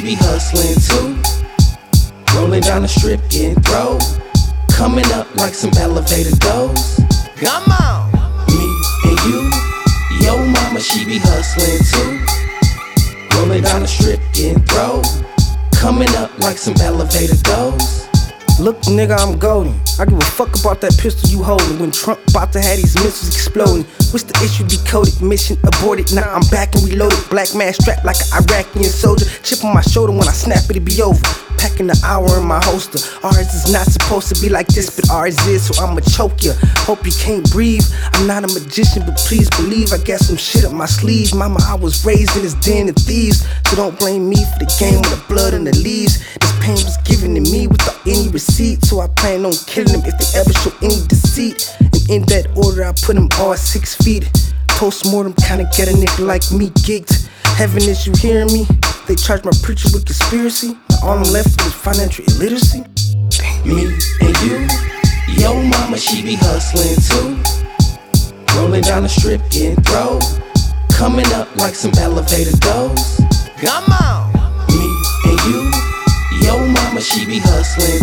be hustling too. Rolling down the strip, getting throw. Coming up like some elevator doors. Come on! Me and you, yo mama, she be hustling too. Rolling down the strip, getting throw. Coming up like some elevator doors. Look, nigga, I'm golden. I give a fuck about that pistol you holding. When Trump bout to have these missiles exploding. What's the issue? Decoded, mission aborted. Now I'm back and reloaded. Black man strapped like an Iraqi soldier. Chip on my shoulder, when I snap it be over. Packing the hour in my holster. Ours is not supposed to be like this, but ours is, so I'ma choke ya. Hope you can't breathe. I'm not a magician, but please believe I got some shit up my sleeve. Mama, I was raised in this den of thieves, so don't blame me for the game with the blood and the leaves. This pain was given to me without any receipt, so I plan on killing them if they ever show any deceit. And in that order, I put them all 6 feet. Post-mortem kinda get a nigga like me geeked. Heaven, is you hearing me? They charge my preacher with conspiracy. Now all I'm left with is financial illiteracy. Me and you, yo mama, she be hustling too. Rolling down the strip, getting throw. Coming up like some elevator doors. Come on! Me and you, yo mama, she be hustling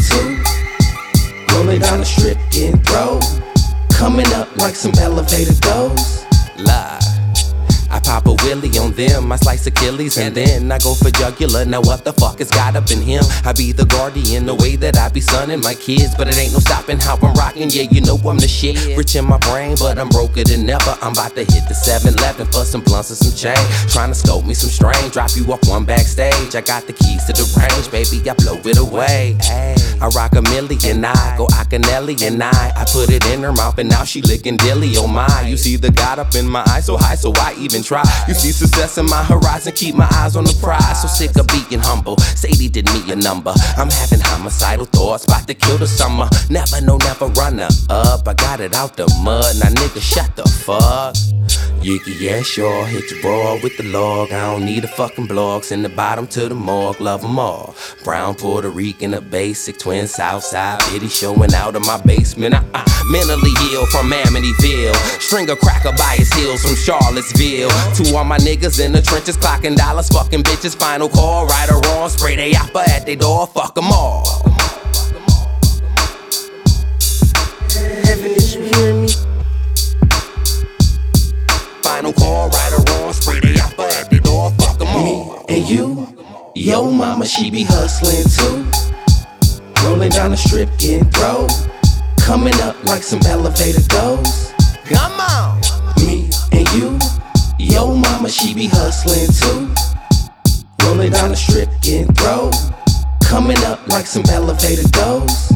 too. Rolling down the strip, getting throw. Coming up like some elevator doors. Lie. I pop a willy on them, I slice Achilles, and then I go for jugular. Now what the fuck has got up in him? I be the guardian, the way that I be sonning my kids, but it ain't no stopping how I'm rocking. Yeah, you know I'm the shit. Rich in my brain, but I'm broker than ever. I'm about to hit the 7-Eleven for some blunts and some change. Trying to scope me some strain, drop you off one backstage. I got the keys to the range, baby, I blow it away. I rock a million, I go Akinelli and I put it in her mouth and now she licking dilly, oh my. You see the God up in my eye so high, so I even try. You see success in my horizon, keep my eyes on the prize. So sick of being humble, Sadie did me a number. I'm having homicidal thoughts, about to kill the summer. Never, no, never runner up. I got it out the mud, now nigga shut the fuck. Yicky, yeah, sure, hit your raw with the log. I don't need a fucking blog, send the bottom to the morgue, love them all. Brown, Puerto Rican, a basic, twin Southside, bitty showing out of my basement. Mentally ill from Amityville, string a cracker by his heels from Charlottesville. To all my niggas in the trenches, clocking dollars, fucking bitches, final call, right or wrong, spray they oppa at they door, fuck them all. Heaven, is you hearing me? Final call, right or wrong, spray they oppa at they door, fuck them all. Me and you, yo mama, she be hustling too. Rolling down the strip, getting throw. Coming up like some elevator doors. Come on! Me and you, yo mama, she be hustling too. Rolling down the strip, getting throw. Coming up like some elevator doors.